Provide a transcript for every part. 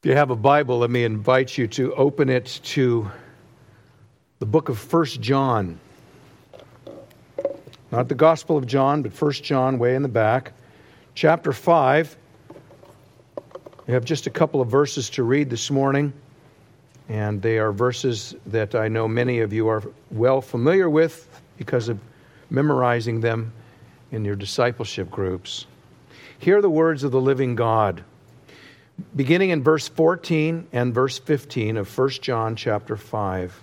If you have a Bible, let me invite you to open it to the book of 1 John. Not the Gospel of John, but 1 John, way in the back. Chapter 5. We have just a couple of verses to read this morning, and they are verses that I know many of you are well familiar with because of memorizing them in your discipleship groups. Hear the words of the living God, beginning in verse 14 and verse 15 of 1 John chapter 5.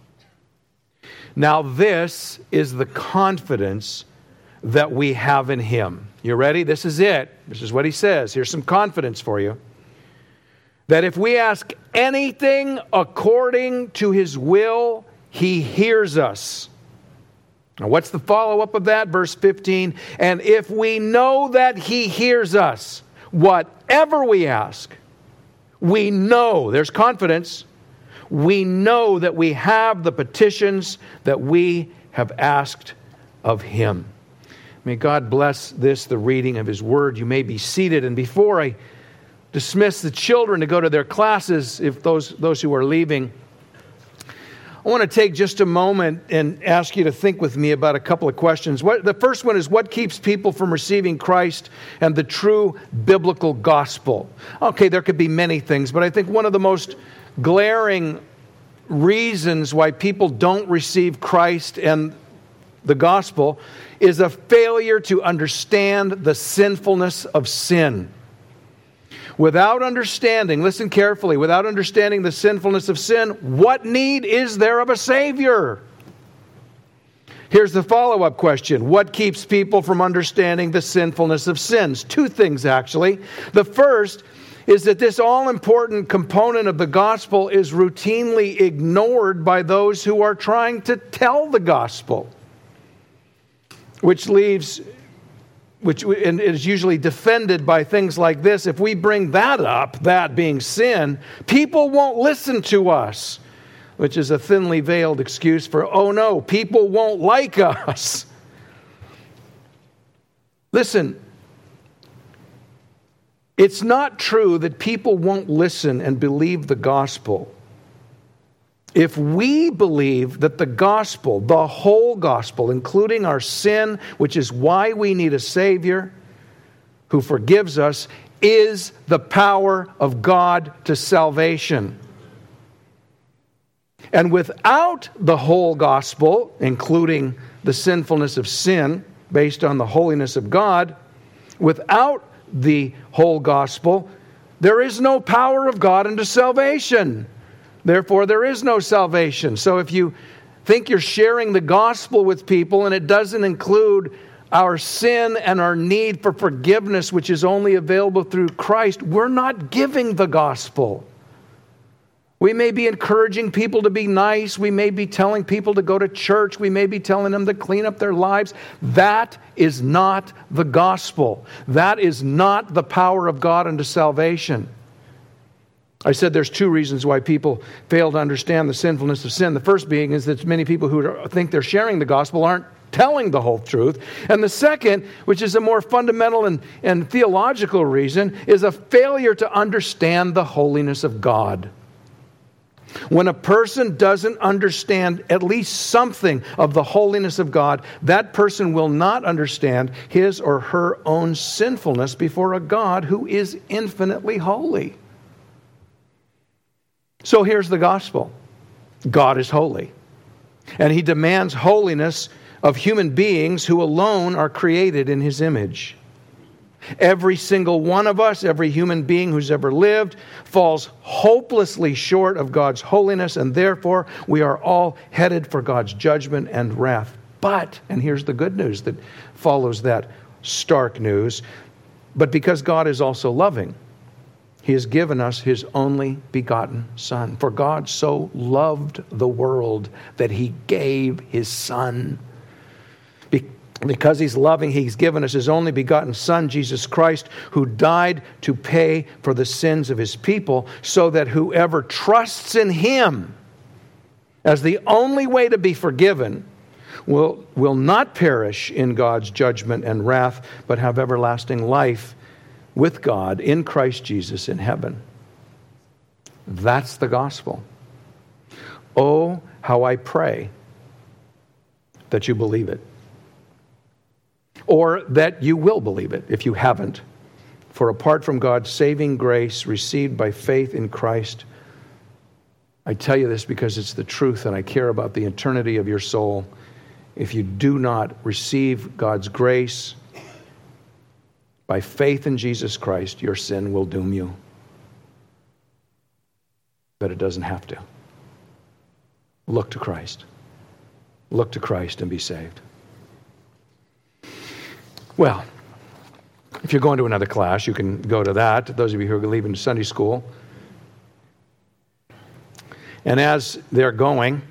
Now this is the confidence that we have in Him. You ready? This is it. This is what He says. Here's some confidence for you. That if we ask anything according to His will, He hears us. Now what's the follow-up of that? Verse 15. And if we know that He hears us, whatever we ask, we know, there's confidence, we know that we have the petitions that we have asked of Him. May God bless this, the reading of His Word. You may be seated. And before I dismiss the children to go to their classes, if those who are leaving, I want to take just a moment and ask you to think with me about a couple of questions. The first one is, what keeps people from receiving Christ and the true biblical gospel? Okay, there could be many things, but I think one of the most glaring reasons why people don't receive Christ and the gospel is a failure to understand the sinfulness of sin. Without understanding, listen carefully, without understanding the sinfulness of sin, what need is there of a Savior? Here's the follow-up question. What keeps people from understanding the sinfulness of sins? Two things, actually. The first is that this all-important component of the gospel is routinely ignored by those who are trying to tell the gospel, which is usually defended by things like this. If we bring that up, that being sin, people won't listen to us, which is a thinly veiled excuse for, oh no, people won't like us. Listen, it's not true that people won't listen and believe the gospel. If we believe that the gospel, the whole gospel, including our sin, which is why we need a Savior who forgives us, is the power of God to salvation. And without the whole gospel, including the sinfulness of sin based on the holiness of God, without the whole gospel, there is no power of God unto salvation. Therefore, there is no salvation. So if you think you're sharing the gospel with people and it doesn't include our sin and our need for forgiveness, which is only available through Christ, we're not giving the gospel. We may be encouraging people to be nice. We may be telling people to go to church. We may be telling them to clean up their lives. That is not the gospel. That is not the power of God unto salvation. I said there's two reasons why people fail to understand the sinfulness of sin. The first being is that many people who think they're sharing the gospel aren't telling the whole truth. And the second, which is a more fundamental and theological reason, is a failure to understand the holiness of God. When a person doesn't understand at least something of the holiness of God, that person will not understand his or her own sinfulness before a God who is infinitely holy. So here's the gospel. God is holy. And He demands holiness of human beings who alone are created in His image. Every single one of us, every human being who's ever lived, falls hopelessly short of God's holiness, and therefore we are all headed for God's judgment and wrath. But, and here's the good news that follows that stark news, but because God is also loving, He has given us His only begotten Son. For God so loved the world that He gave His Son. Because He's loving, He's given us His only begotten Son, Jesus Christ, who died to pay for the sins of His people, so that whoever trusts in Him as the only way to be forgiven will not perish in God's judgment and wrath, but have everlasting life with God in Christ Jesus in heaven. That's the gospel. Oh, how I pray that you believe it. Or that you will believe it if you haven't. For apart from God's saving grace received by faith in Christ, I tell you this because it's the truth and I care about the eternity of your soul. If you do not receive God's grace by faith in Jesus Christ, your sin will doom you. But it doesn't have to. Look to Christ. Look to Christ and be saved. Well, if you're going to another class, you can go to that. Those of you who are leaving Sunday school. And as they're going,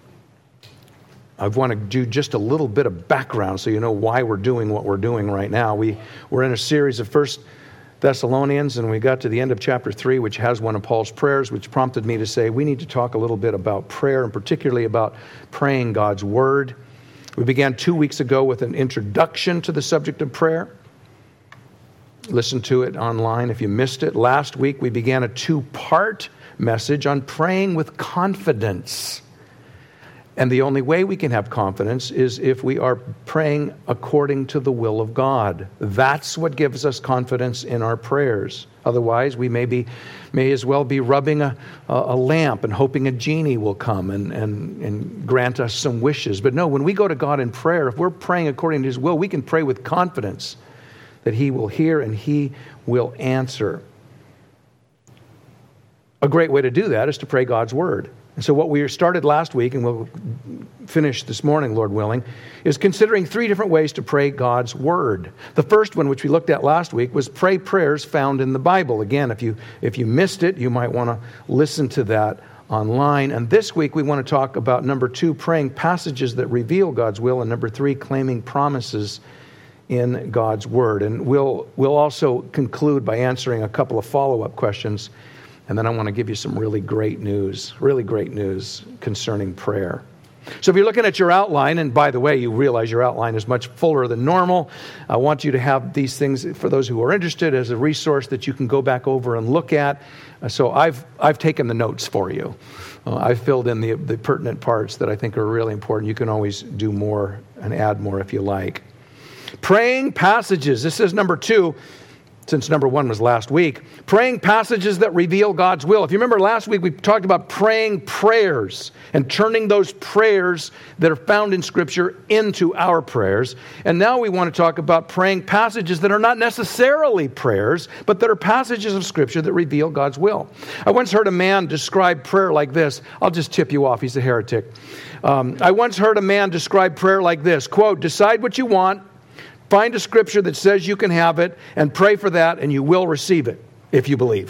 I want to do just a little bit of background so you know why we're doing what we're doing right now. We're in a series of 1 Thessalonians, and we got to the end of chapter 3, which has one of Paul's prayers, which prompted me to say we need to talk a little bit about prayer, and particularly about praying God's Word. We began 2 weeks ago with an introduction to the subject of prayer. Listen to it online if you missed it. Last week, we began a 2-part message on praying with confidence. And the only way we can have confidence is if we are praying according to the will of God. That's what gives us confidence in our prayers. Otherwise, we may as well be rubbing a lamp and hoping a genie will come and grant us some wishes. But no, when we go to God in prayer, if we're praying according to His will, we can pray with confidence that He will hear and He will answer. A great way to do that is to pray God's Word. And so what we started last week, and we'll finish this morning, Lord willing, is considering 3 different ways to pray God's Word. The first one, which we looked at last week, was pray prayers found in the Bible. Again, if you missed it, you might want to listen to that online. And this week we want to talk about number 2, praying passages that reveal God's will, and number 3, claiming promises in God's Word. And we'll also conclude by answering a couple of follow-up questions. And then I want to give you some really great news concerning prayer. So if you're looking at your outline, and by the way, you realize your outline is much fuller than normal, I want you to have these things, for those who are interested, as a resource that you can go back over and look at. So I've taken the notes for you. I've filled in the pertinent parts that I think are really important. You can always do more and add more if you like. Praying passages. This is number 2. Since number 1 was last week, praying passages that reveal God's will. If you remember last week, we talked about praying prayers and turning those prayers that are found in Scripture into our prayers. And now we want to talk about praying passages that are not necessarily prayers, but that are passages of Scripture that reveal God's will. I once heard a man describe prayer like this. I'll just tip you off. He's a heretic. I once heard a man describe prayer like this, quote, "Decide what you want. Find a scripture that says you can have it and pray for that, and you will receive it if you believe."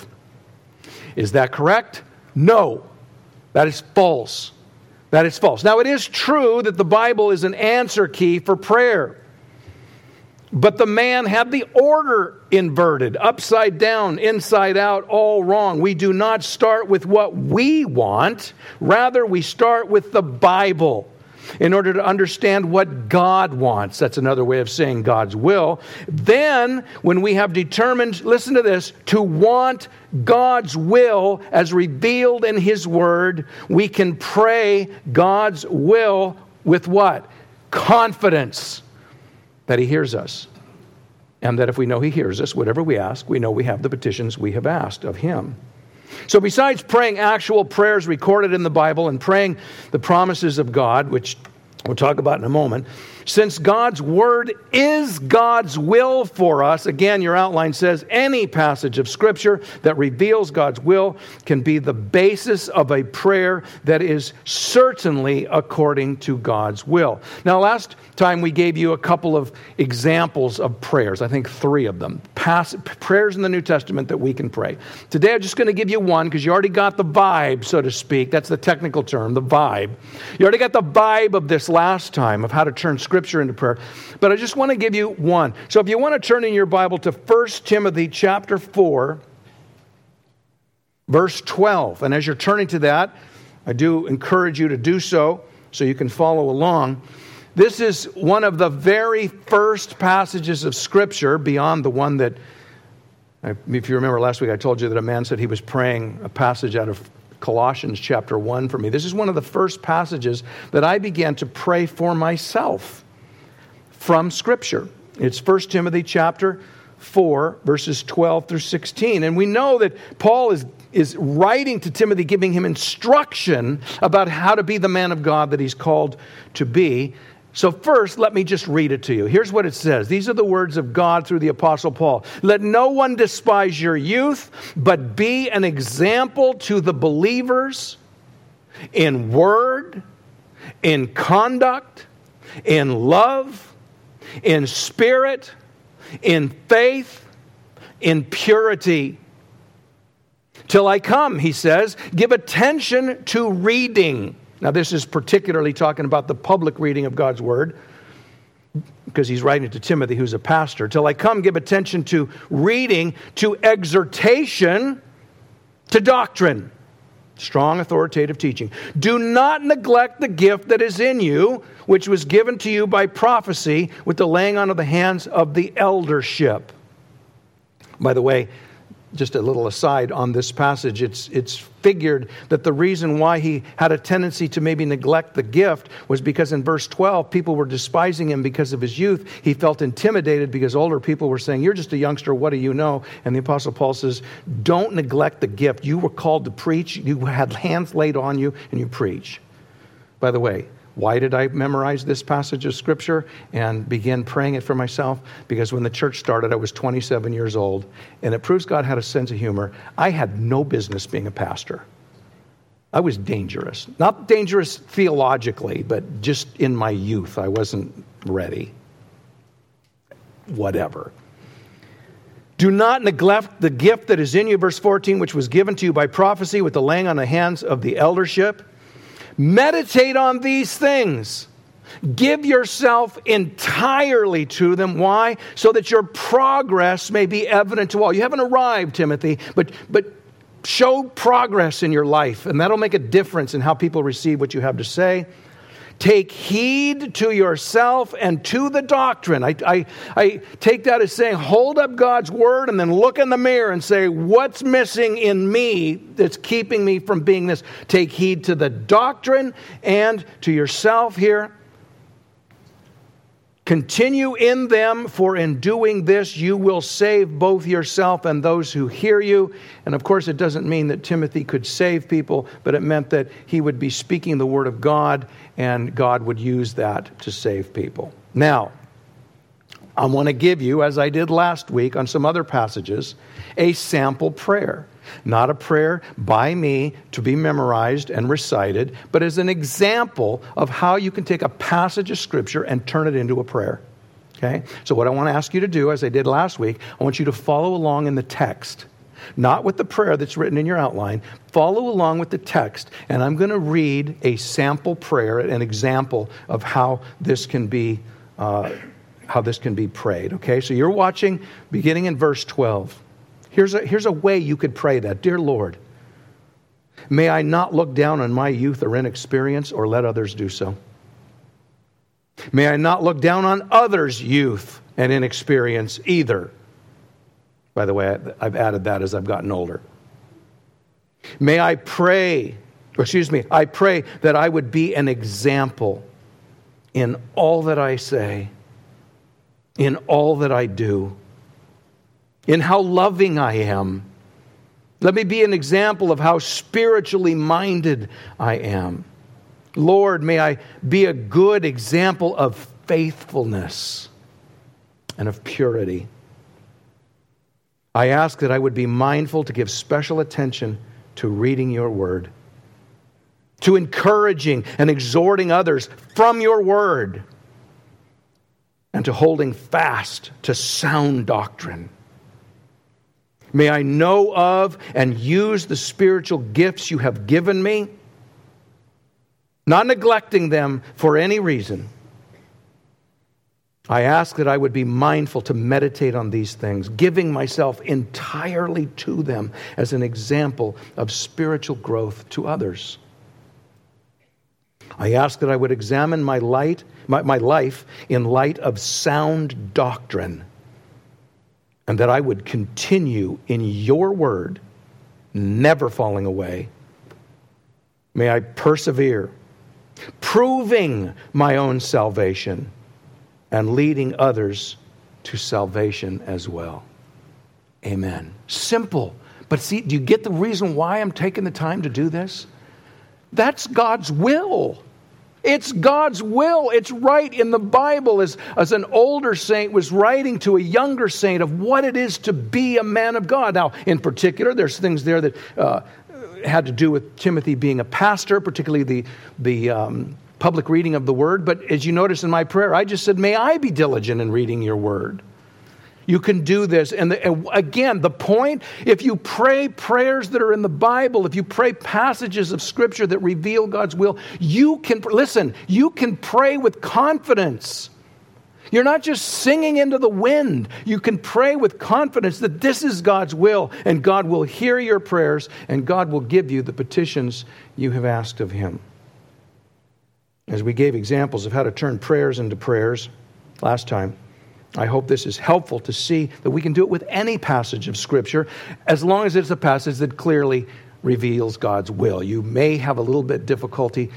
Is that correct? No. That is false. That is false. Now, it is true that the Bible is an answer key for prayer. But the man had the order inverted, upside down, inside out, all wrong. We do not start with what we want. Rather, we start with the Bible in order to understand what God wants. That's another way of saying God's will. Then, when we have determined, listen to this, to want God's will as revealed in His Word, we can pray God's will with what? Confidence that He hears us. And that if we know He hears us, whatever we ask, we know we have the petitions we have asked of Him. So besides praying actual prayers recorded in the Bible and praying the promises of God, which we'll talk about in a moment, since God's Word is God's will for us, again, your outline says any passage of Scripture that reveals God's will can be the basis of a prayer that is certainly according to God's will. Now, last time we gave you a couple of examples of prayers, I think 3 of them, prayers in the New Testament that we can pray. Today I'm just going to give you one because you already got the vibe, so to speak. That's the technical term, the vibe. You already got the vibe of this last time of how to turn Scripture into prayer. But I just want to give you one. So if you want to turn in your Bible to 1 Timothy chapter 4, verse 12. And as you're turning to that, I do encourage you to do so you can follow along. This is one of the very first passages of Scripture, beyond the one that If you remember last week, I told you that a man said he was praying a passage out of Colossians chapter 1 for me. This is one of the first passages that I began to pray for myself from Scripture. It's 1 Timothy chapter 4, verses 12 through 16. And we know that Paul is writing to Timothy, giving him instruction about how to be the man of God that he's called to be. So first, let me just read it to you. Here's what it says. These are the words of God through the Apostle Paul. Let no one despise your youth, but be an example to the believers in word, in conduct, in love, in spirit, in faith, in purity. Till I come, he says, give attention to reading. Now, this is particularly talking about the public reading of God's Word, because he's writing to Timothy, who's a pastor. Till I come, give attention to reading, to exhortation, to doctrine. Strong, authoritative teaching. Do not neglect the gift that is in you, which was given to you by prophecy with the laying on of the hands of the eldership. By the way, just a little aside on this passage, it's figured that the reason why he had a tendency to maybe neglect the gift was because in verse 12, people were despising him because of his youth. He felt intimidated because older people were saying, you're just a youngster, what do you know? And the Apostle Paul says, don't neglect the gift. You were called to preach, you had hands laid on you, and you preach. By the way, why did I memorize this passage of Scripture and begin praying it for myself? Because when the church started, I was 27 years old, and it proves God had a sense of humor. I had no business being a pastor. I was dangerous. Not dangerous theologically, but just in my youth, I wasn't ready. Whatever. Do not neglect the gift that is in you, verse 14, which was given to you by prophecy with the laying on the hands of the eldership. Meditate on these things. Give yourself entirely to them. Why? So that your progress may be evident to all. You haven't arrived, Timothy, but show progress in your life, and that'll make a difference in how people receive what you have to say. Take heed to yourself and to the doctrine. I take that as saying, hold up God's word and then look in the mirror and say, what's missing in me that's keeping me from being this? Take heed to the doctrine and to yourself here. Continue in them, for in doing this you will save both yourself and those who hear you. And of course, it doesn't mean that Timothy could save people, but it meant that he would be speaking the word of God, and God would use that to save people. Now, I want to give you, as I did last week on some other passages, a sample prayer. Not a prayer by me to be memorized and recited, but as an example of how you can take a passage of Scripture and turn it into a prayer. Okay? So what I want to ask you to do, as I did last week, I want you to follow along in the text. Not with the prayer that's written in your outline. Follow along with the text, and I'm going to read a sample prayer, an example of how this can be prayed. Okay? So you're watching beginning in verse 12. Here's a way you could pray that. Dear Lord, may I not look down on my youth or inexperience or let others do so. May I not look down on others' youth and inexperience either. By the way, I've added that as I've gotten older. I pray that I would be an example in all that I say, in all that I do, in how loving I am. Let me be an example of how spiritually minded I am. Lord, may I be a good example of faithfulness and of purity. I ask that I would be mindful to give special attention to reading your word, to encouraging and exhorting others from your word, and to holding fast to sound doctrine. May I know of and use the spiritual gifts you have given me, not neglecting them for any reason. I ask that I would be mindful to meditate on these things, giving myself entirely to them as an example of spiritual growth to others. I ask that I would examine my life in light of sound doctrine, and that I would continue in your word, never falling away. May I persevere, proving my own salvation and leading others to salvation as well. Amen. Simple. But see, do you get the reason why I'm taking the time to do this? That's God's will. It's God's will. It's right in the Bible as an older saint was writing to a younger saint of what it is to be a man of God. Now, in particular, there's things there that had to do with Timothy being a pastor, particularly the public reading of the Word. But as you notice in my prayer, I just said, may I be diligent in reading your Word. You can do this. And again, the point, if you pray prayers that are in the Bible, if you pray passages of Scripture that reveal God's will, you can pray with confidence. You're not just singing into the wind. You can pray with confidence that this is God's will, and God will hear your prayers, and God will give you the petitions you have asked of Him. As we gave examples of how to turn prayers into prayers last time, I hope this is helpful to see that we can do it with any passage of Scripture, as long as it's a passage that clearly reveals God's will. You may have a little bit difficulty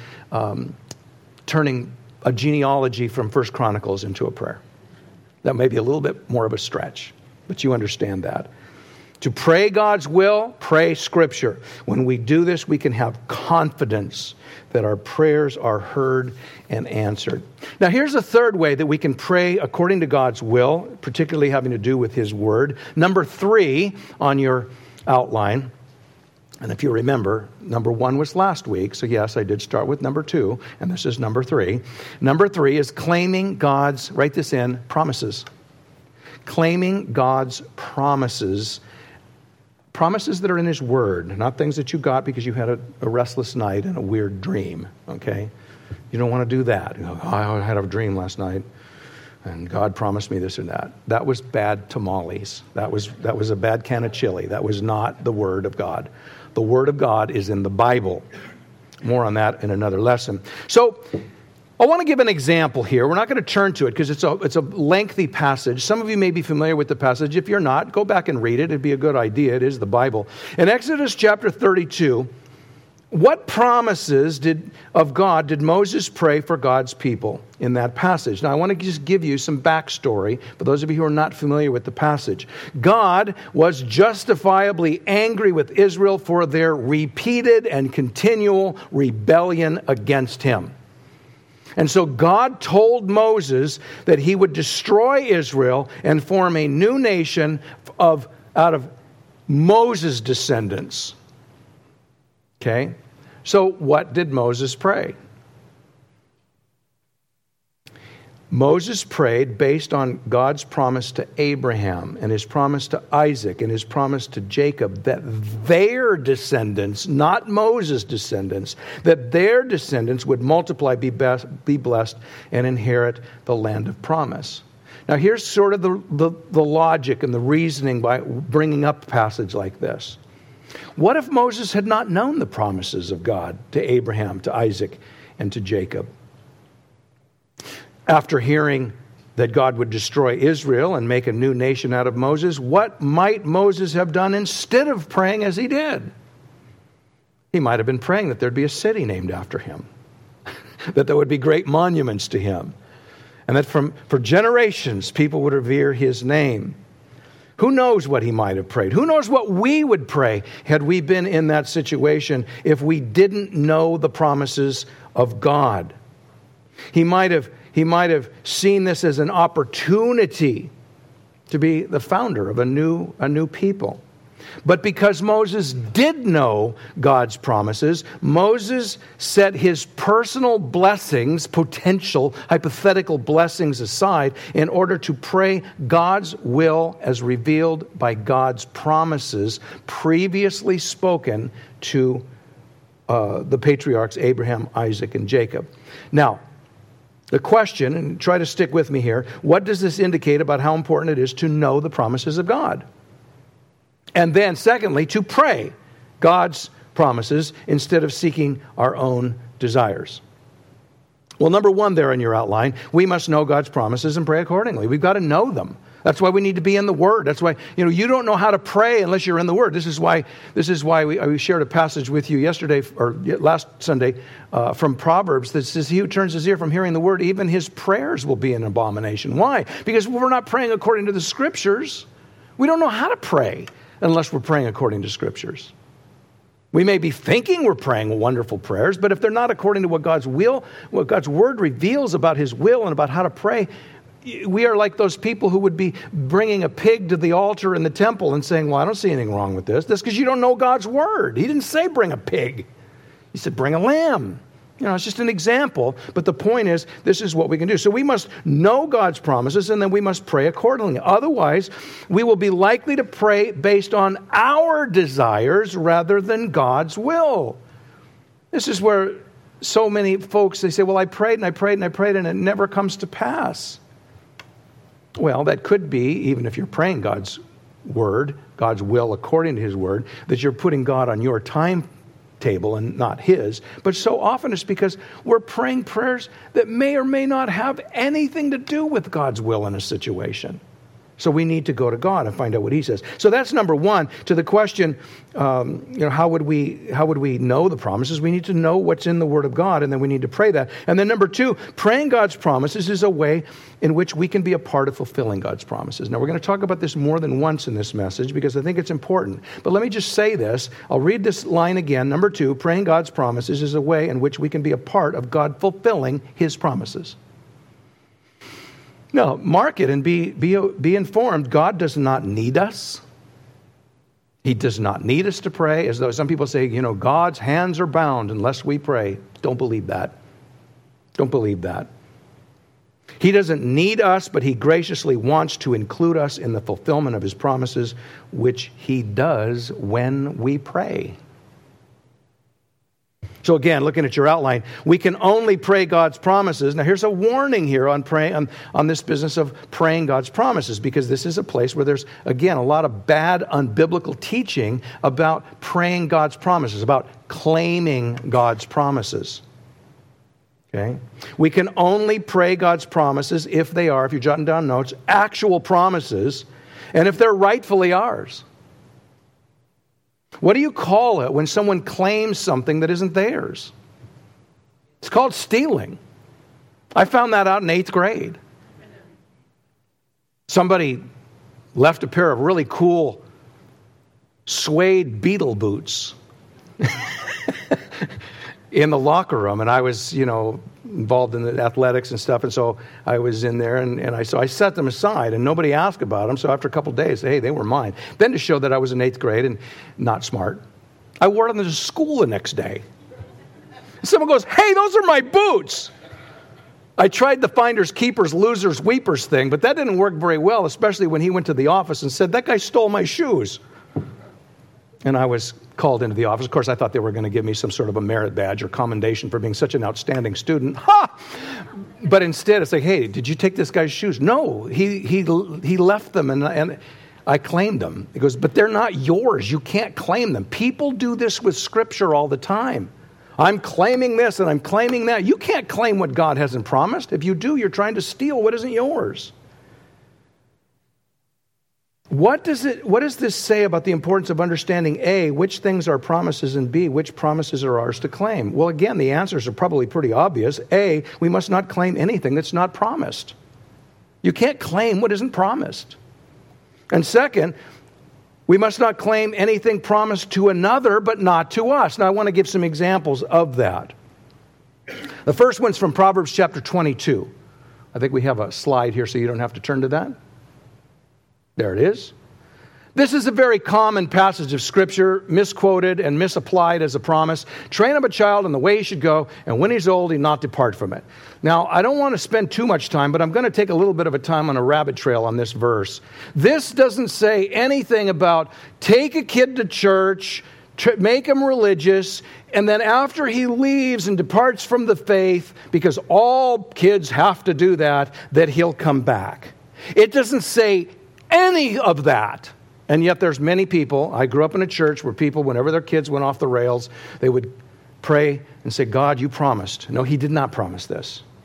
turning a genealogy from 1 Chronicles into a prayer. That may be a little bit more of a stretch, but you understand that. To pray God's will, pray Scripture. When we do this, we can have confidence that our prayers are heard and answered. Now, here's a third way that we can pray according to God's will, particularly having to do with His Word. Number 3 on your outline. And if you remember, number 1 was last week. So yes, I did start with number 2, and this is number 3. Number 3 is claiming God's, write this in, promises. Claiming God's promises. Promises that are in His Word, not things that you got because you had a restless night and a weird dream, okay? You don't want to do that. You know, I had a dream last night, and God promised me this or that. That was bad tamales. That was a bad can of chili. That was not the Word of God. The Word of God is in the Bible. More on that in another lesson. So, I want to give an example here. We're not going to turn to it because it's a lengthy passage. Some of you may be familiar with the passage. If you're not, go back and read it. It'd be a good idea. It is the Bible. In Exodus chapter 32, what promises of God did Moses pray for God's people in that passage? Now, I want to just give you some backstory for those of you who are not familiar with the passage. God was justifiably angry with Israel for their repeated and continual rebellion against Him. And so God told Moses that He would destroy Israel and form a new nation out of Moses' descendants. Okay? So what did Moses pray? Moses prayed based on God's promise to Abraham and His promise to Isaac and His promise to Jacob that their descendants, not Moses' descendants, that their descendants would multiply, be blessed, and inherit the land of promise. Now here's sort of the logic and the reasoning by bringing up a passage like this. What if Moses had not known the promises of God to Abraham, to Isaac, and to Jacob? After hearing that God would destroy Israel and make a new nation out of Moses, what might Moses have done instead of praying as he did? He might have been praying that there'd be a city named after him, that there would be great monuments to him, and that for generations people would revere his name. Who knows what he might have prayed? Who knows what we would pray had we been in that situation if we didn't know the promises of God? He might have seen this as an opportunity to be the founder of a new people. But because Moses did know God's promises, Moses set his personal blessings, potential, hypothetical blessings aside in order to pray God's will as revealed by God's promises previously spoken to the patriarchs Abraham, Isaac, and Jacob. Now, the question, and try to stick with me here, what does this indicate about how important it is to know the promises of God? And then, secondly, to pray God's promises instead of seeking our own desires. Well, number 1 there in your outline, we must know God's promises and pray accordingly. We've got to know them. That's why we need to be in the Word. That's why, you don't know how to pray unless you're in the Word. This is why we shared a passage with you yesterday, or last Sunday, from Proverbs that says, he who turns his ear from hearing the Word, even his prayers will be an abomination. Why? Because we're not praying according to the Scriptures. We don't know how to pray unless we're praying according to Scriptures. We may be thinking we're praying wonderful prayers, but if they're not according to what God's Word reveals about His will and about how to pray, we are like those people who would be bringing a pig to the altar in the temple and saying, well, I don't see anything wrong with this. That's because you don't know God's Word. He didn't say bring a pig. He said bring a lamb. It's just an example, but the point is, this is what we can do. So we must know God's promises, and then we must pray accordingly. Otherwise, we will be likely to pray based on our desires rather than God's will. This is where so many folks, they say, well, I prayed and I prayed and I prayed, and it never comes to pass. Well, that could be, even if you're praying God's Word, God's will according to His Word, that you're putting God on your timetable and not His. But so often it's because we're praying prayers that may or may not have anything to do with God's will in a situation. So we need to go to God and find out what He says. So that's number one. To the question, how would we know the promises? We need to know what's in the Word of God, and then we need to pray that. And then number two, praying God's promises is a way in which we can be a part of fulfilling God's promises. Now, we're going to talk about this more than once in this message because I think it's important. But let me just say this. I'll read this line again. Number two, praying God's promises is a way in which we can be a part of God fulfilling His promises. No, mark it and be informed. God does not need us. He does not need us to pray, as though some people say, God's hands are bound unless we pray. Don't believe that. Don't believe that. He doesn't need us, but He graciously wants to include us in the fulfillment of His promises, which He does when we pray. So again, looking at your outline, we can only pray God's promises. Now here's a warning here on praying on this business of praying God's promises, because this is a place where there's, again, a lot of bad, unbiblical teaching about praying God's promises, about claiming God's promises. Okay? We can only pray God's promises if they are, if you're jotting down notes, actual promises, and if they're rightfully ours. What do you call it when someone claims something that isn't theirs? It's called stealing. I found that out in 8th grade. Somebody left a pair of really cool suede Beetle boots in the locker room, and I was, involved in the athletics and stuff, and so I was in there, and I set them aside, and nobody asked about them, so after a couple of days, hey, they were mine. Then to show that I was in 8th grade and not smart, I wore them to school the next day. Someone goes, hey, those are my boots! I tried the finders, keepers, losers, weepers thing, but that didn't work very well, especially when he went to the office and said, that guy stole my shoes. And I was called into the office. Of course, I thought they were going to give me some sort of a merit badge or commendation for being such an outstanding student. Ha! But instead, it's like, hey, did you take this guy's shoes? No, he left them, and I claimed them. He goes, but they're not yours. You can't claim them. People do this with Scripture all the time. I'm claiming this and I'm claiming that. You can't claim what God hasn't promised. If you do, you're trying to steal what isn't yours. What does this say about the importance of understanding, A, which things are promises, and B, which promises are ours to claim? Well, again, the answers are probably pretty obvious. A, we must not claim anything that's not promised. You can't claim what isn't promised. And second, we must not claim anything promised to another, but not to us. Now, I want to give some examples of that. The first one's from Proverbs chapter 22. I think we have a slide here so you don't have to turn to that. There it is. This is a very common passage of Scripture, misquoted and misapplied as a promise. Train up a child in the way he should go, and when he's old, he not depart from it. Now, I don't want to spend too much time, but I'm going to take a little bit of a time on a rabbit trail on this verse. This doesn't say anything about take a kid to church, make him religious, and then after he leaves and departs from the faith, because all kids have to do that he'll come back. It doesn't say any of that. And yet there's many people, I grew up in a church where people, whenever their kids went off the rails, they would pray and say, God, you promised. No, he did not promise this.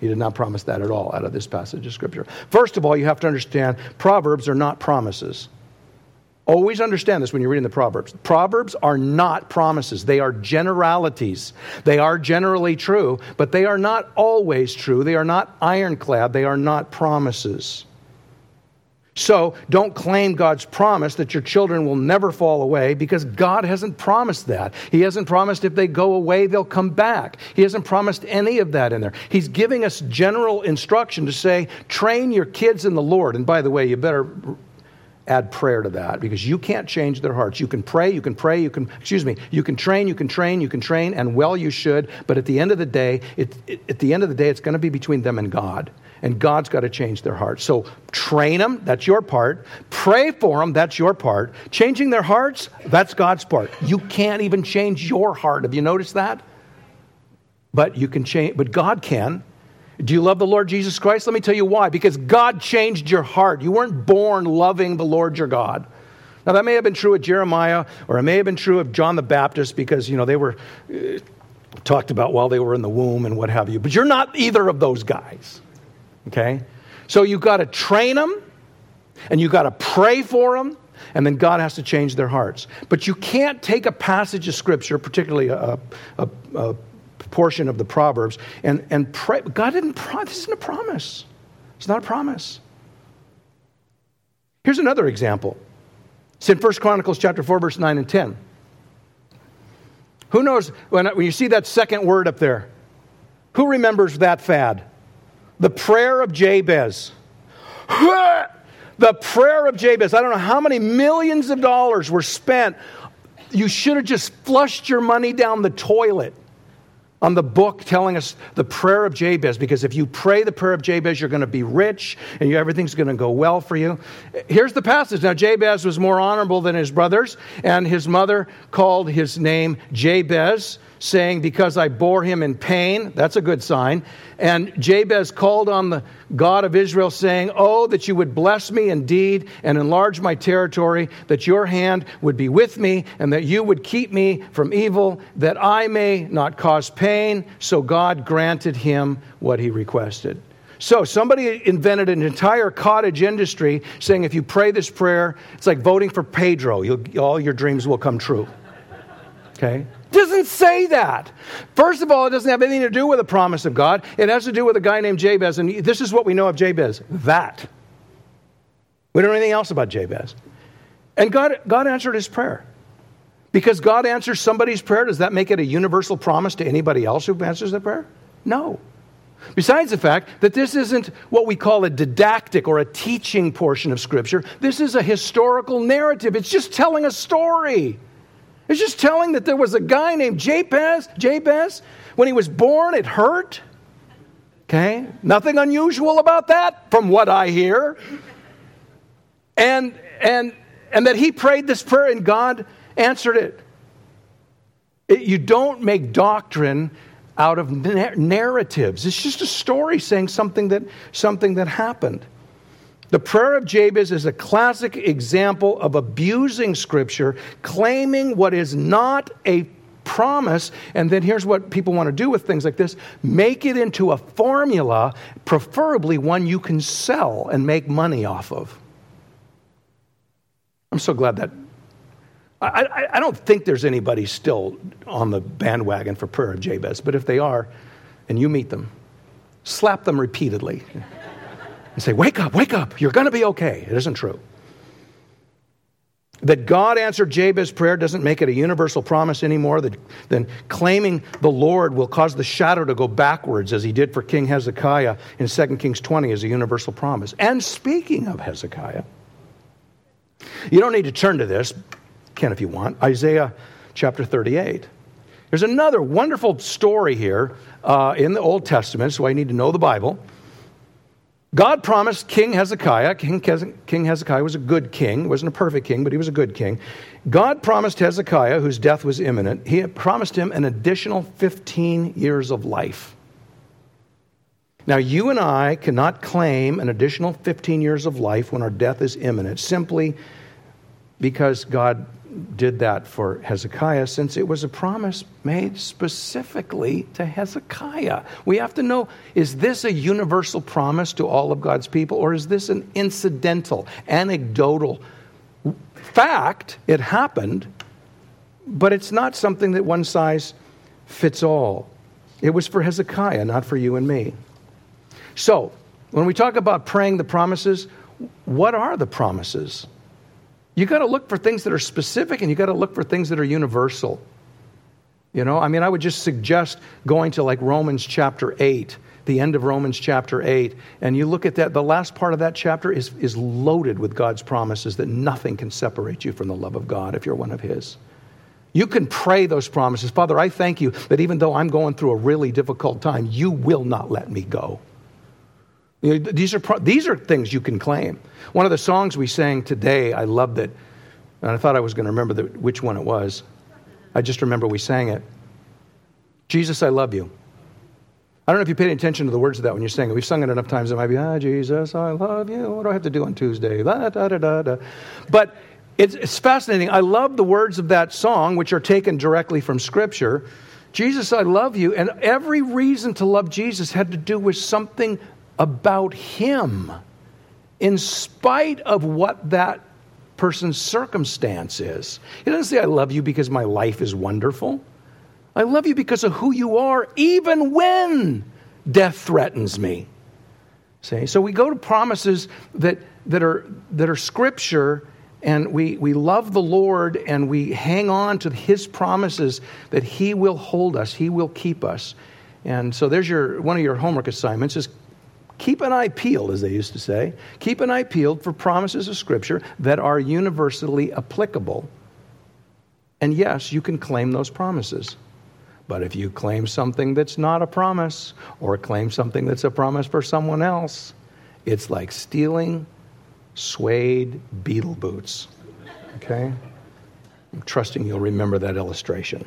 He did not promise that at all out of this passage of Scripture. First of all, you have to understand Proverbs are not promises. Always understand this when you're reading the Proverbs. Proverbs are not promises. They are generalities. They are generally true, but they are not always true. They are not ironclad. They are not promises. So don't claim God's promise that your children will never fall away, because God hasn't promised that. He hasn't promised if they go away, they'll come back. He hasn't promised any of that in there. He's giving us general instruction to say, train your kids in the Lord. And by the way, you better add prayer to that, because you can't change their hearts. You can pray, you can train, and well, you should. But at the end of the day, it's going to be between them and God. And God's got to change their hearts. So train them, that's your part. Pray for them, that's your part. Changing their hearts, that's God's part. You can't even change your heart. Have you noticed that? But you can change, but God can. Do you love the Lord Jesus Christ? Let me tell you why. Because God changed your heart. You weren't born loving the Lord your God. Now, that may have been true of Jeremiah, or it may have been true of John the Baptist, because, they were talked about while they were in the womb and what have you. But you're not either of those guys. Okay? So you've got to train them, and you've got to pray for them, and then God has to change their hearts. But you can't take a passage of Scripture, particularly a portion of the Proverbs, and pray. God didn't promise. This isn't a promise. It's not a promise. Here's another example. It's in 1 Chronicles chapter 4, verse 9 and 10. Who knows, when you see that second word up there, who remembers that fad? The prayer of Jabez. The prayer of Jabez. I don't know how many millions of dollars were spent. You should have just flushed your money down the toilet on the book telling us the prayer of Jabez, because if you pray the prayer of Jabez, you're going to be rich and everything's going to go well for you. Here's the passage. Now, Jabez was more honorable than his brothers, and his mother called his name Jabez, saying, because I bore him in pain. That's a good sign. And Jabez called on the God of Israel, saying, oh, that you would bless me indeed and enlarge my territory, that your hand would be with me, and that you would keep me from evil, that I may not cause pain. So God granted him what he requested. So somebody invented an entire cottage industry saying, if you pray this prayer, it's like voting for Pedro. All your dreams will come true. Okay? Doesn't say that. First of all, it doesn't have anything to do with the promise of God. It has to do with a guy named Jabez, and this is what we know of Jabez. That. We don't know anything else about Jabez. And God answered his prayer. Because God answers somebody's prayer, does that make it a universal promise to anybody else who answers their prayer? No. Besides the fact that this isn't what we call a didactic or a teaching portion of Scripture. This is a historical narrative. It's just telling a story. It's just telling that there was a guy named Jabez. When he was born, it hurt. Okay? Nothing unusual about that from what I hear. And that he prayed this prayer and God answered it. You don't make doctrine out of narratives. It's just a story saying something that happened. The prayer of Jabez is a classic example of abusing Scripture, claiming what is not a promise, and then here's what people want to do with things like this: make it into a formula, preferably one you can sell and make money off of. I'm so glad that I don't think there's anybody still on the bandwagon for prayer of Jabez, but if they are, and you meet them, slap them repeatedly. And say, wake up, you're going to be okay. It isn't true. That God answered Jabez's prayer doesn't make it a universal promise anymore. Then claiming the Lord will cause the shadow to go backwards, as he did for King Hezekiah in 2 Kings 20, as a universal promise. And speaking of Hezekiah, you don't need to turn to this, can if you want, Isaiah chapter 38. There's another wonderful story here in the Old Testament, so I need to know the Bible. God promised King Hezekiah. King Hezekiah was a good king. He wasn't a perfect king, but he was a good king. God promised Hezekiah, whose death was imminent, he had promised him an additional 15 years of life. Now, you and I cannot claim an additional 15 years of life when our death is imminent, simply because God did that for Hezekiah, since it was a promise made specifically to Hezekiah. We have to know, is this a universal promise to all of God's people, or is this an incidental, anecdotal fact? It happened, but it's not something that one size fits all. It was for Hezekiah, not for you and me. So, when we talk about praying the promises, what are the promises? You got to look for things that are specific, and you got to look for things that are universal. I would just suggest going to like Romans chapter 8, the end of Romans chapter 8, and you look at that. The last part of that chapter is loaded with God's promises that nothing can separate you from the love of God if you're one of His. You can pray those promises. Father, I thank you that even though I'm going through a really difficult time, you will not let me go. These are things you can claim. One of the songs we sang today, I loved it, and I thought I was going to remember which one it was. I just remember we sang it. Jesus, I love you. I don't know if you paid attention to the words of that when you're saying it. We've sung it enough times. It might be, Jesus, I love you. What do I have to do on Tuesday? Da, da, da, da, da. But it's fascinating. I love the words of that song, which are taken directly from Scripture. Jesus, I love you. And every reason to love Jesus had to do with something about Him, in spite of what that person's circumstance is. He doesn't say, I love you because my life is wonderful. I love you because of who you are, even when death threatens me. See? So we go to promises that are Scripture, and we love the Lord, and we hang on to His promises that He will hold us, He will keep us. And so there's one of your homework assignments is keep an eye peeled, as they used to say. Keep an eye peeled for promises of Scripture that are universally applicable. And yes, you can claim those promises. But if you claim something that's not a promise, or claim something that's a promise for someone else, it's like stealing suede beetle boots. Okay? I'm trusting you'll remember that illustration.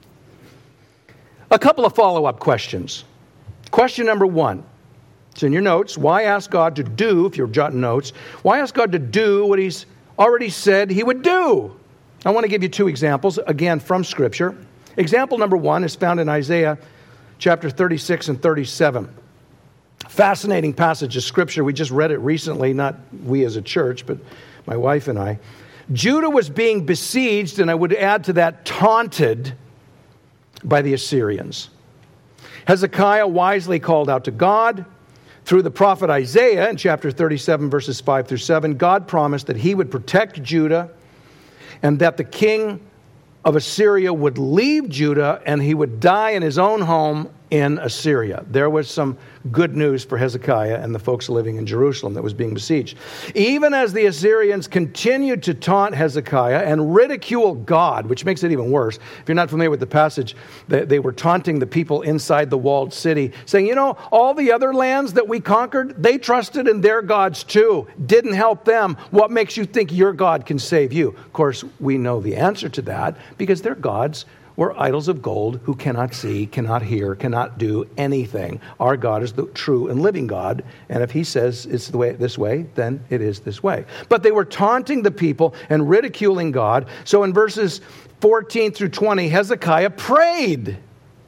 A couple of follow-up questions. Question number 1. It's in your notes. Why ask God to do, if you're jotting notes, why ask God to do what He's already said He would do? I want to give you 2 examples, again, from Scripture. Example number 1 is found in Isaiah chapter 36 and 37. Fascinating passage of Scripture. We just read it recently, not we as a church, but my wife and I. Judah was being besieged, and I would add to that, taunted by the Assyrians. Hezekiah wisely called out to God. Through the prophet Isaiah in chapter 37, verses 5 through 7, God promised that He would protect Judah and that the king of Assyria would leave Judah and he would die in his own home in Assyria. There was some good news for Hezekiah and the folks living in Jerusalem that was being besieged. Even as the Assyrians continued to taunt Hezekiah and ridicule God, which makes it even worse. If you're not familiar with the passage, they were taunting the people inside the walled city, saying, all the other lands that we conquered, they trusted in their gods too. Didn't help them. What makes you think your God can save you? Of course, we know the answer to that, because their gods were idols of gold who cannot see, cannot hear, cannot do anything. Our God is the true and living God, and if He says it's this way, then it is this way. But they were taunting the people and ridiculing God. So in verses 14 through 20, Hezekiah prayed.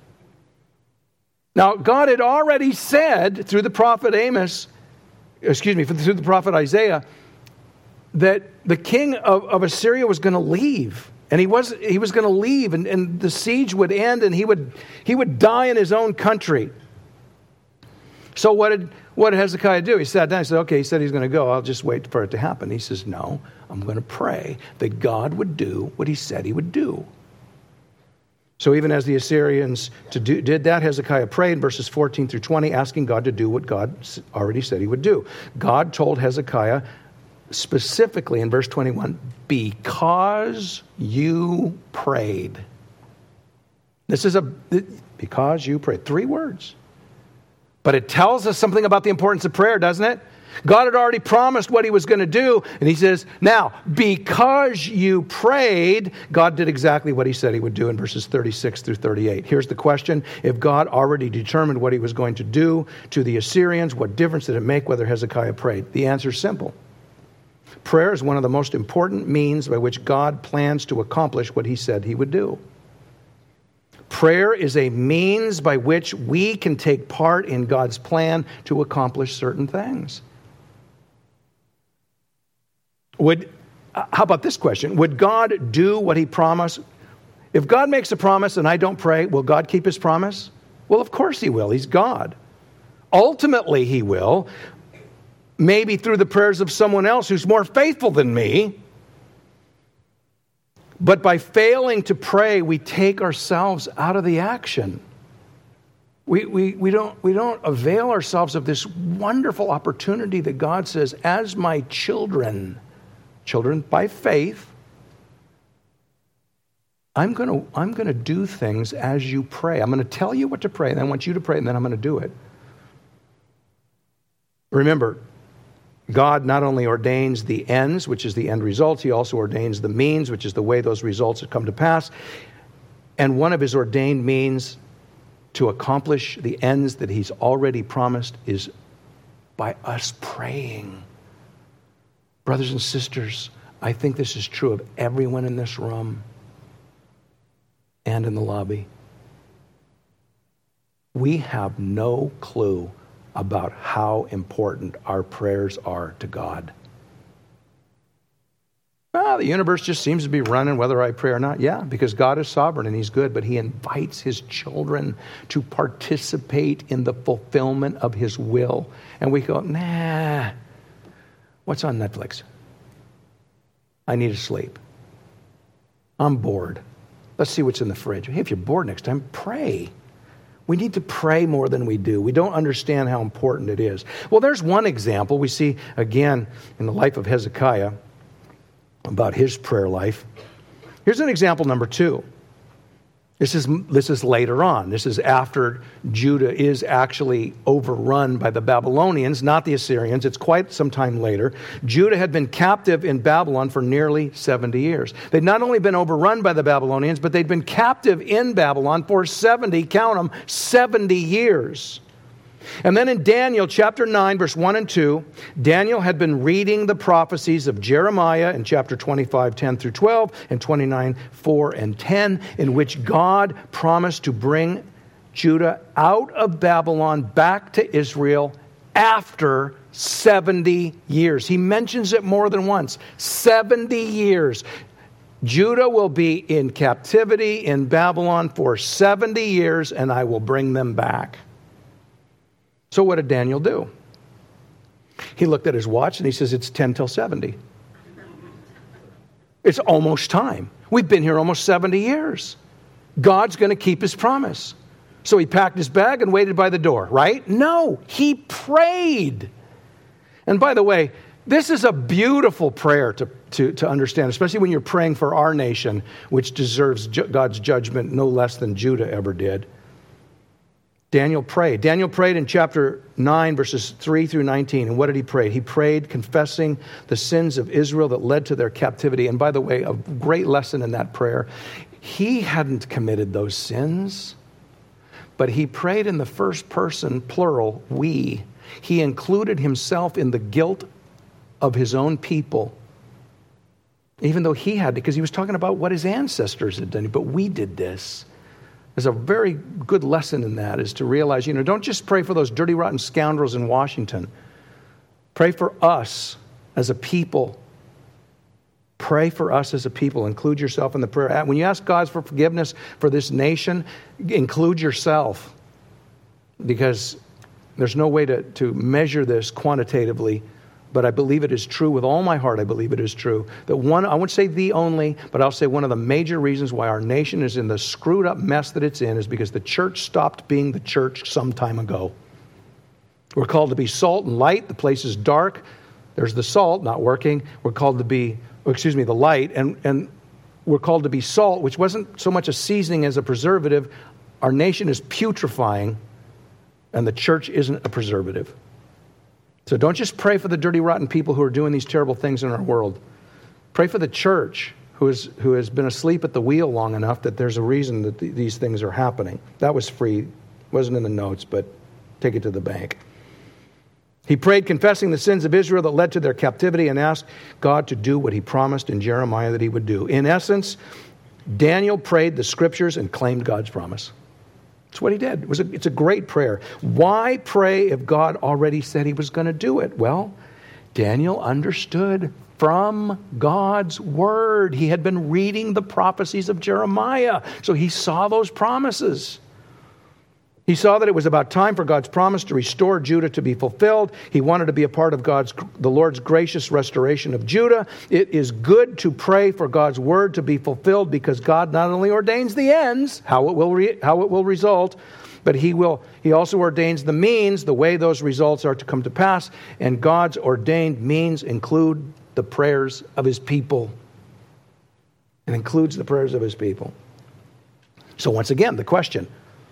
Now, God had already said through the prophet through the prophet Isaiah, that the king of Assyria was going to leave. And he was going to leave, and the siege would end, and he would die in his own country. So what did Hezekiah do? He sat down and said, okay, he said he's going to go. I'll just wait for it to happen. He says, no, I'm going to pray that God would do what He said He would do. So even as the Assyrians did that, Hezekiah prayed in verses 14 through 20, asking God to do what God already said He would do. God told Hezekiah specifically in verse 21, because you prayed. This is because you prayed. 3 words. But it tells us something about the importance of prayer, doesn't it? God had already promised what He was going to do. And He says, now, because you prayed, God did exactly what He said He would do in verses 36 through 38. Here's the question. If God already determined what He was going to do to the Assyrians, what difference did it make whether Hezekiah prayed? The answer is simple. Prayer is one of the most important means by which God plans to accomplish what he said he would do. Prayer is a means by which we can take part in God's plan to accomplish certain things. How about this question? Would God do what he promised? If God makes a promise and I don't pray, will God keep his promise? Well, of course he will. He's God. Ultimately, he will. Maybe through the prayers of someone else who's more faithful than me. But by failing to pray, we take ourselves out of the action. We don't avail ourselves of this wonderful opportunity that God says, as my children by faith, I'm going to do things as you pray. I'm going to tell you what to pray, and I want you to pray, and then I'm going to do it. Remember, God not only ordains the ends, which is the end results, he also ordains the means, which is the way those results have come to pass. And one of his ordained means to accomplish the ends that he's already promised is by us praying. Brothers and sisters, I think this is true of everyone in this room and in the lobby. We have no clue about how important our prayers are to God. The universe just seems to be running whether I pray or not. Yeah, because God is sovereign and he's good, but he invites his children to participate in the fulfillment of his will. And we go, nah, what's on Netflix? I need to sleep. I'm bored. Let's see what's in the fridge. Hey, if you're bored next time, pray. We need to pray more than we do. We don't understand how important it is. Well, there's one example we see again in the life of Hezekiah about his prayer life. Here's an example number 2. This is later on. This is after Judah is actually overrun by the Babylonians, not the Assyrians. It's quite some time later. Judah had been captive in Babylon for nearly 70 years. They'd not only been overrun by the Babylonians, but they'd been captive in Babylon for 70 years. And then in Daniel chapter 9, verse 1 and 2, Daniel had been reading the prophecies of Jeremiah in chapter 25, 10 through 12, and 29, 4 and 10, in which God promised to bring Judah out of Babylon back to Israel after 70 years. He mentions it more than once. 70 years. Judah will be in captivity in Babylon for 70 years, and I will bring them back. So what did Daniel do? He looked at his watch and he says, it's 10 till 70. It's almost time. We've been here almost 70 years. God's going to keep his promise. So he packed his bag and waited by the door, right? No, he prayed. And by the way, this is a beautiful prayer to understand, especially when you're praying for our nation, which deserves God's judgment no less than Judah ever did. Daniel prayed. Daniel prayed in chapter 9, verses 3 through 19. And what did he pray? He prayed confessing the sins of Israel that led to their captivity. And by the way, a great lesson in that prayer. He hadn't committed those sins, but he prayed in the first person, plural, we. He included himself in the guilt of his own people. Even though he had to, because he was talking about what his ancestors had done. But we did this. There's a very good lesson in that, is to realize, don't just pray for those dirty, rotten scoundrels in Washington. Pray for us as a people. Pray for us as a people. Include yourself in the prayer. When you ask God for forgiveness for this nation, include yourself. Because there's no way to measure this quantitatively. But I believe it is true with all my heart. I believe it is true that I won't say the only, but I'll say one of the major reasons why our nation is in the screwed up mess that it's in is because the church stopped being the church some time ago. We're called to be salt and light. The place is dark. There's the salt not working. We're called to be, the light. And we're called to be salt, which wasn't so much a seasoning as a preservative. Our nation is putrefying, and the church isn't a preservative. So don't just pray for the dirty, rotten people who are doing these terrible things in our world. Pray for the church who has been asleep at the wheel long enough that there's a reason that these things are happening. That was free. Wasn't in the notes, but take it to the bank. He prayed confessing the sins of Israel that led to their captivity and asked God to do what he promised in Jeremiah that he would do. In essence, Daniel prayed the scriptures and claimed God's promise. That's what he did. It's a great prayer. Why pray if God already said he was going to do it? Well, Daniel understood from God's word. He had been reading the prophecies of Jeremiah, so he saw those promises. He saw that it was about time for God's promise to restore Judah to be fulfilled. He wanted to be a part of the Lord's gracious restoration of Judah. It is good to pray for God's word to be fulfilled because God not only ordains the ends, how it will result, but He also ordains the means, the way those results are to come to pass. And God's ordained means include the prayers of His people. It includes the prayers of His people. So once again, the question: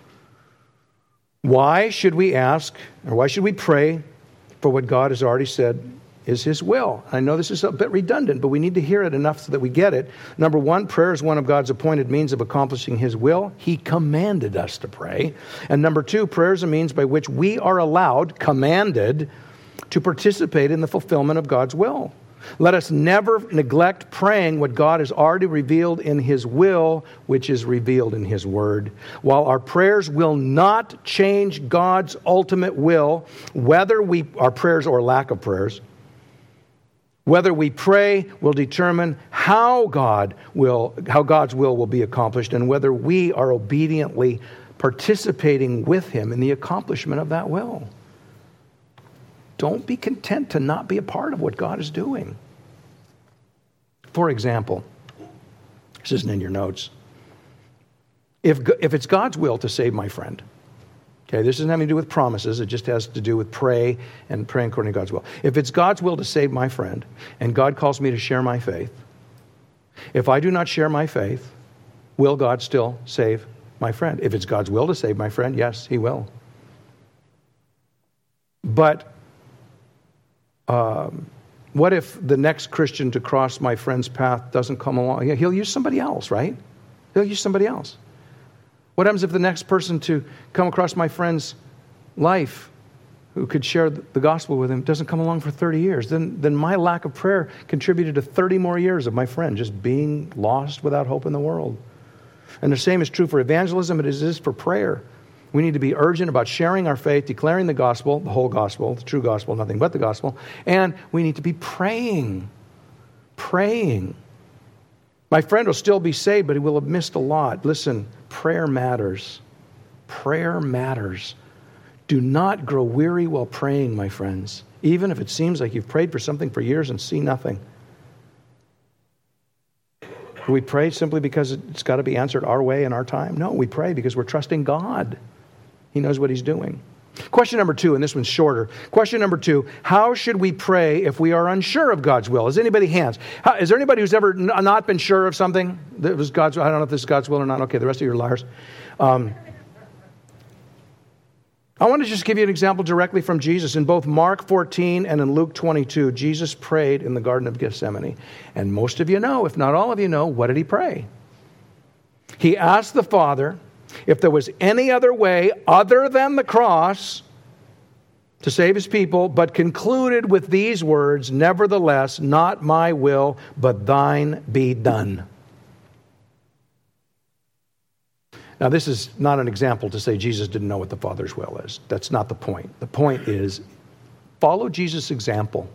why should we ask, or why should we pray for what God has already said is His will? I know this is a bit redundant, but we need to hear it enough so that we get it. Number one, prayer is one of God's appointed means of accomplishing His will. He commanded us to pray. And number two, prayer is a means by which we are commanded, to participate in the fulfillment of God's will. Let us never neglect praying what God has already revealed in His will, which is revealed in His word. While our prayers will not change God's ultimate will, whether our prayers or lack of prayers, whether we pray will determine how God's will will be accomplished, and whether we are obediently participating with Him in the accomplishment of that will. Don't be content to not be a part of what God is doing. For example, this isn't in your notes. If it's God's will to save my friend, okay, this doesn't have anything to do with promises. It just has to do with praying according to God's will. If it's God's will to save my friend, and God calls me to share my faith, if I do not share my faith, will God still save my friend? If it's God's will to save my friend, yes, He will. But what if the next Christian to cross my friend's path doesn't come along? He'll use somebody else, right? He'll use somebody else. What happens if the next person to come across my friend's life who could share the gospel with him doesn't come along for 30 years? Then my lack of prayer contributed to 30 more years of my friend just being lost without hope in the world. And the same is true for evangelism as it is for prayer. We need to be urgent about sharing our faith, declaring the gospel, the whole gospel, the true gospel, nothing but the gospel. And we need to be praying. Praying. My friend will still be saved, but he will have missed a lot. Listen, prayer matters. Prayer matters. Do not grow weary while praying, my friends, even if it seems like you've prayed for something for years and see nothing. Do we pray simply because it's got to be answered our way in our time? No, we pray because we're trusting God. He knows what He's doing. Question number 2, and this one's shorter. Question number 2, how should we pray if we are unsure of God's will? Is anybody hands? Is there anybody who's ever not been sure of something that was God's will? I don't know if this is God's will or not. Okay, the rest of you are liars. I want to just give you an example directly from Jesus. In both Mark 14 and in Luke 22, Jesus prayed in the Garden of Gethsemane. And most of you know, if not all of you know, what did He pray? He asked the Father if there was any other way other than the cross to save His people, but concluded with these words, "Nevertheless, not my will, but thine be done." Now, this is not an example to say Jesus didn't know what the Father's will is. That's not the point. The point is, follow Jesus' example.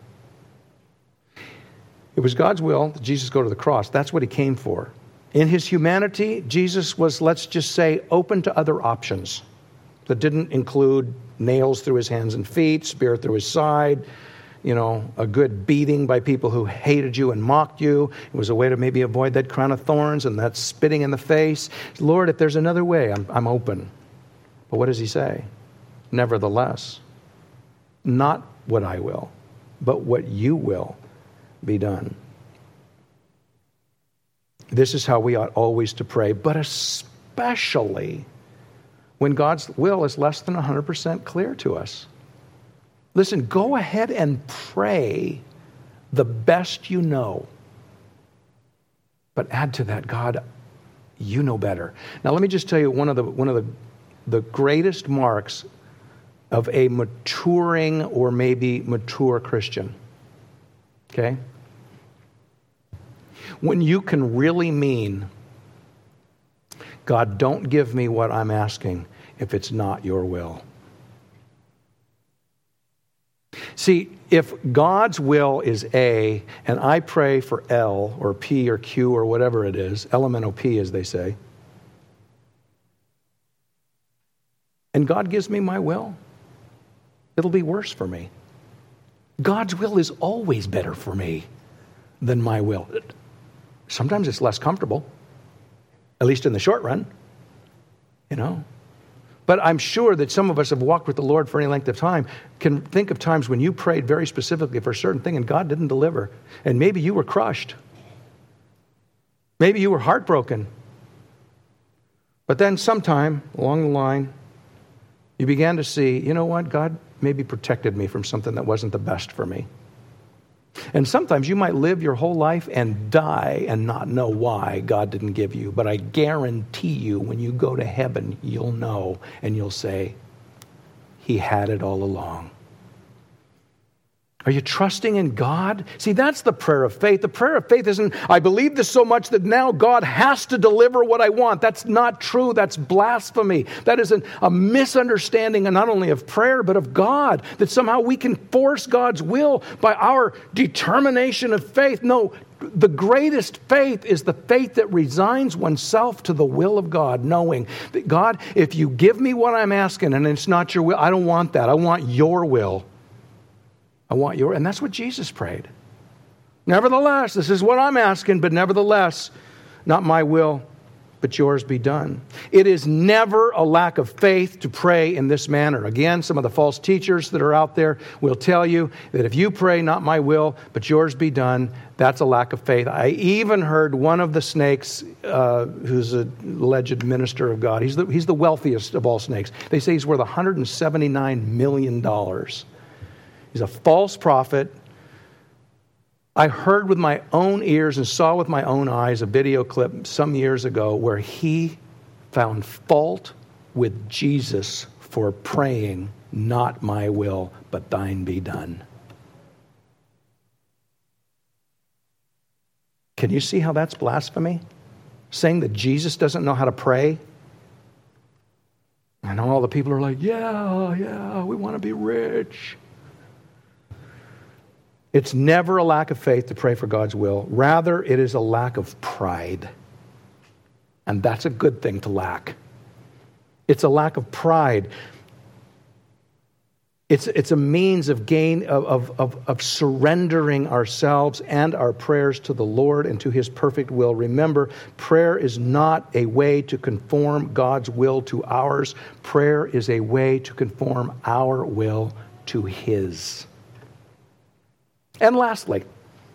It was God's will that Jesus go to the cross. That's what He came for. In His humanity, Jesus was, let's just say, open to other options that didn't include nails through His hands and feet, spear through His side, a good beating by people who hated you and mocked you. It was a way to maybe avoid that crown of thorns and that spitting in the face. Lord, if there's another way, I'm open. But what does He say? Nevertheless, not what I will, but what you will be done. This is how we ought always to pray, but especially when God's will is less than 100% clear to us. Listen, go ahead and pray the best you know. But add to that, God, you know better. Now, let me just tell you one of the greatest marks of a maturing or maybe mature Christian. Okay? When you can really mean, God, don't give me what I'm asking if it's not your will. See, if God's will is A, and I pray for L or P or Q or whatever it is, elemental P as they say, and God gives me my will, it'll be worse for me. God's will is always better for me than my will. Sometimes it's less comfortable, at least in the short run, you know. But I'm sure that some of us have walked with the Lord for any length of time, can think of times when you prayed very specifically for a certain thing and God didn't deliver. And maybe you were crushed. Maybe you were heartbroken. But then sometime along the line, you began to see, you know what, God maybe protected me from something that wasn't the best for me. And sometimes you might live your whole life and die and not know why God didn't give you. But I guarantee you, when you go to heaven, you'll know and you'll say, He had it all along. Are you trusting in God? See, that's the prayer of faith. The prayer of faith isn't, I believe this so much that now God has to deliver what I want. That's not true. That's blasphemy. That is a misunderstanding, and not only of prayer, but of God, that somehow we can force God's will by our determination of faith. No, the greatest faith is the faith that resigns oneself to the will of God, knowing that, God, if you give me what I'm asking and it's not your will, I don't want that. I want your will. And that's what Jesus prayed. Nevertheless, this is what I'm asking, but nevertheless, not my will, but yours be done. It is never a lack of faith to pray in this manner. Again, some of the false teachers that are out there will tell you that if you pray, not my will, but yours be done, that's a lack of faith. I even heard one of the snakes, who's an alleged minister of God, he's the wealthiest of all snakes. They say he's worth $179 million. He's a false prophet. I heard with my own ears and saw with my own eyes a video clip some years ago where he found fault with Jesus for praying, not my will, but thine be done. Can you see how that's blasphemy? Saying that Jesus doesn't know how to pray? I know all the people are like, yeah, we want to be rich. It's never a lack of faith to pray for God's will. Rather, it is a lack of pride. And that's a good thing to lack. It's a lack of pride. It's a means of surrendering ourselves and our prayers to the Lord and to His perfect will. Remember, prayer is not a way to conform God's will to ours. Prayer is a way to conform our will to His. And lastly,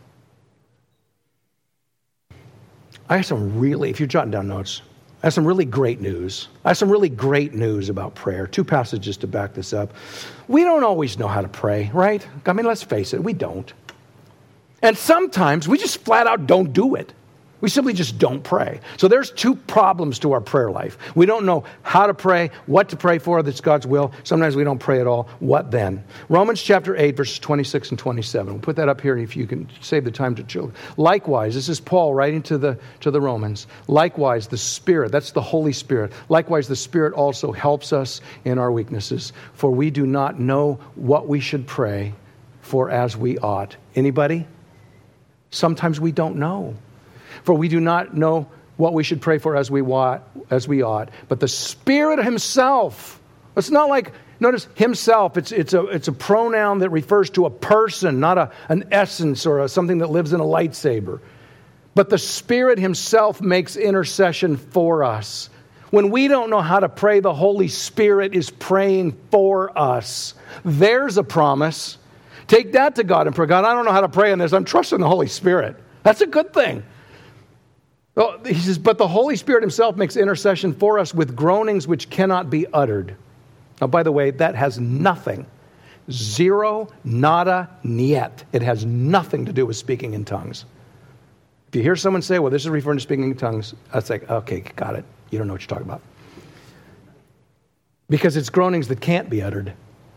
I have if you're jotting down notes, I have some really great news. I have some really great news about prayer. 2 passages to back this up. We don't always know how to pray, right? I mean, let's face it, we don't. And sometimes we just flat out don't do it. We simply just don't pray. So there's 2 problems to our prayer life. We don't know how to pray, what to pray for, that's God's will. Sometimes we don't pray at all. What then? Romans chapter 8, verses 26 and 27. We'll put that up here if you can save the time to children. Likewise, this is Paul writing to the Romans. Likewise, the Spirit, that's the Holy Spirit. Likewise, the Spirit also helps us in our weaknesses. For we do not know what we should pray for as we ought. Anybody? Sometimes we don't know. For we do not know what we should pray for as we ought, but the Spirit Himself. It's not like, notice Himself. It's a pronoun that refers to a person, not an essence or something that lives in a lightsaber. But the Spirit Himself makes intercession for us. When we don't know how to pray, the Holy Spirit is praying for us. There's a promise. Take that to God and pray. God, I don't know how to pray in this. I'm trusting the Holy Spirit. That's a good thing. Well, he says, but the Holy Spirit Himself makes intercession for us with groanings which cannot be uttered. Now, by the way, that has nothing. Zero, nada, niet. It has nothing to do with speaking in tongues. If you hear someone say, well, this is referring to speaking in tongues, that's like, okay, got it. You don't know what you're talking about. Because it's groanings that can't be uttered.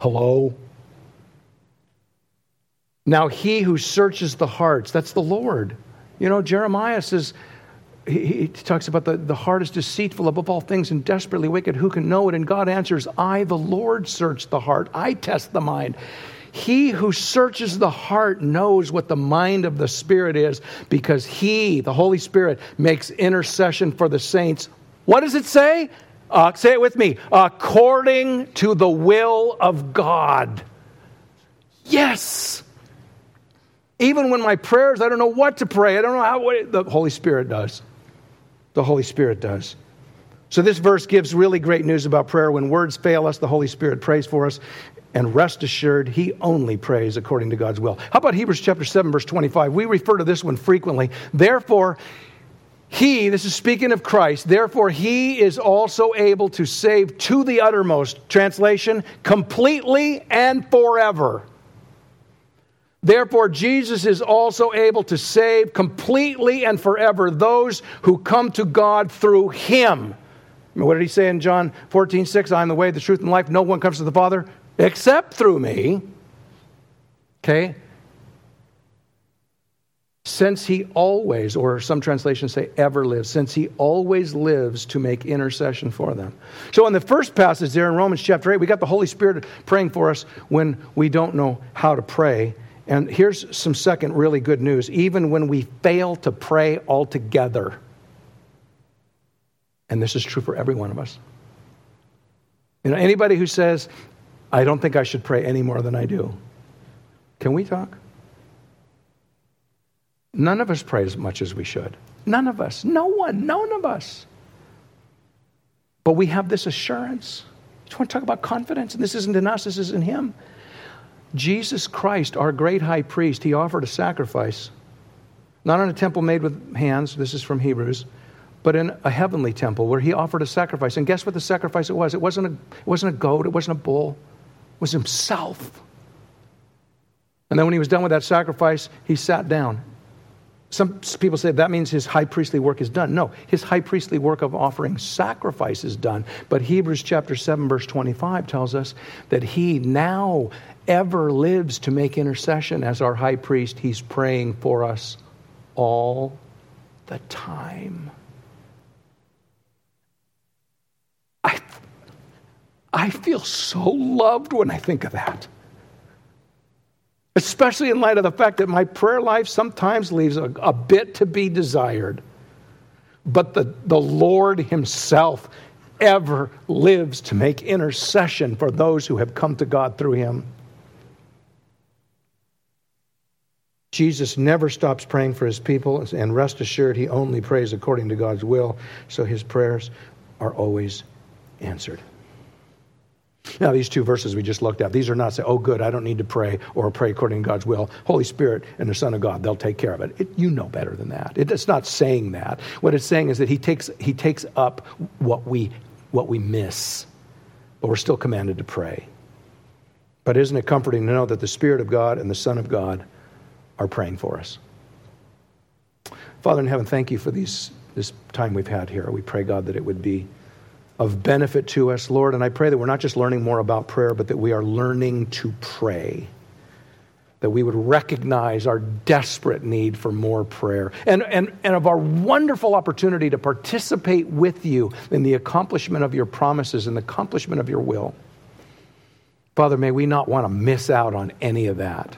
Hello? Now he who searches the hearts, that's the Lord. You know, Jeremiah says, he talks about the heart is deceitful above all things and desperately wicked. Who can know it? And God answers, I, the Lord, search the heart. I test the mind. He who searches the heart knows what the mind of the Spirit is, because he, the Holy Spirit, makes intercession for the saints. What does it say? Say it with me. According to the will of God. Yes. Even when my prayers, I don't know what to pray. I don't know how, the Holy Spirit does. The Holy Spirit does. So this verse gives really great news about prayer. When words fail us, the Holy Spirit prays for us. And rest assured, he only prays according to God's will. How about Hebrews chapter 7, verse 25? We refer to this one frequently. Therefore, he, this is speaking of Christ, therefore he is also able to save to the uttermost. Translation, completely and forever. Therefore, Jesus is also able to save completely and forever those who come to God through him. What did he say in John 14:6? I am the way, the truth, and life. No one comes to the Father except through me. Okay? Since he always, or some translations say ever lives, since he always lives to make intercession for them. So in the first passage there in Romans chapter 8, we got the Holy Spirit praying for us when we don't know how to pray. And here's some second really good news. Even when we fail to pray altogether, and this is true for every one of us. You know, anybody who says, I don't think I should pray any more than I do. Can we talk? None of us pray as much as we should. None of us. No one. None of us. But we have this assurance. I just want to talk about confidence. And this isn't in us. This is in him. Jesus Christ, our great high priest, he offered a sacrifice. Not in a temple made with hands. This is from Hebrews. But in a heavenly temple where he offered a sacrifice. And guess what the sacrifice it was? It wasn't a goat. It wasn't a bull. It was himself. And then when he was done with that sacrifice, he sat down. Some people say that means his high priestly work is done. No, his high priestly work of offering sacrifice is done. But Hebrews chapter 7, verse 25 tells us that he now ever lives to make intercession as our high priest. He's praying for us all the time. I feel so loved when I think of that. Especially in light of the fact that my prayer life sometimes leaves a bit to be desired. But the Lord himself ever lives to make intercession for those who have come to God through him. Jesus never stops praying for his people, and rest assured he only prays according to God's will, so his prayers are always answered. Now, these two verses we just looked at, these are not saying, oh, good, I don't need to pray or pray according to God's will. Holy Spirit and the Son of God, they'll take care of it. You know better than that. It's not saying that. What it's saying is that he takes up what we miss, but we're still commanded to pray. But isn't it comforting to know that the Spirit of God and the Son of God are praying for us? Father in heaven, thank you for this time we've had here. We pray, God, that it would be of benefit to us, Lord. And I pray that we're not just learning more about prayer, but that we are learning to pray. That we would recognize our desperate need for more prayer. And of our wonderful opportunity to participate with you in the accomplishment of your promises and the accomplishment of your will. Father, may we not want to miss out on any of that.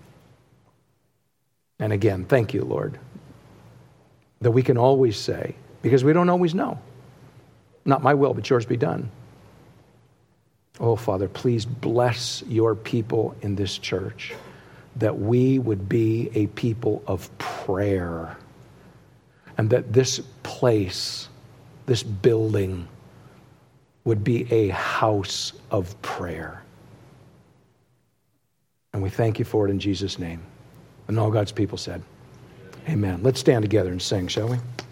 And again, thank you, Lord, that we can always say, because we don't always know, not my will, but yours be done. Oh, Father, please bless your people in this church, that we would be a people of prayer, and that this place, this building, would be a house of prayer. And we thank you for it in Jesus' name. And all God's people said, amen. Let's stand together and sing, shall we?